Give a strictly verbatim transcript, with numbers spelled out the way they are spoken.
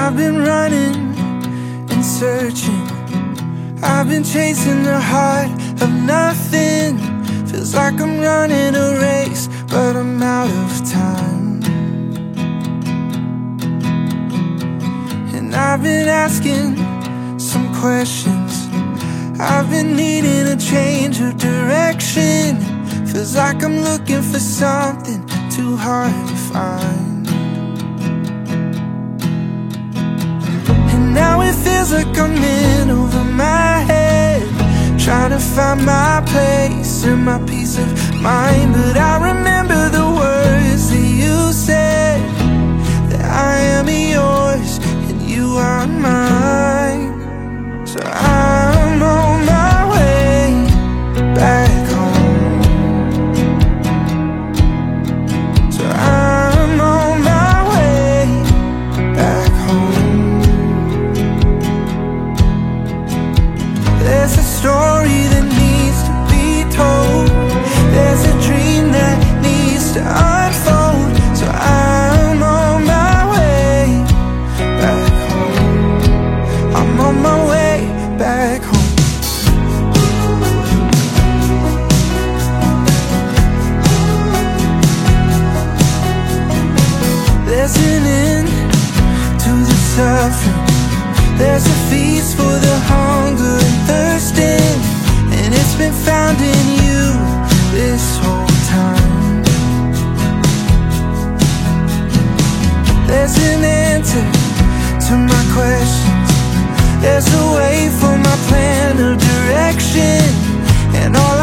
I've been running and searching, I've been chasing the heart of nothing. Feels like I'm running a race, but I'm out of time. And I've been asking some questions, I've been needing a change of direction. Feels like I'm looking for something too hard to find. And now it feels like I'm in over my head, trying to find my place and my peace of mind. But I remember the words that you said, that I am yours and you are mine. So I'm on my way back home. So I'm on my way back home. There's a story that needs to be told, there's a dream that needs to unfold. So I'm on my way back home. I'm on my way back home. There's an end to the suffering, there's a feast for the hunger and thirsting, and it's been found in you this whole time. There's an answer to my questions, there's a way for my plan of direction, and all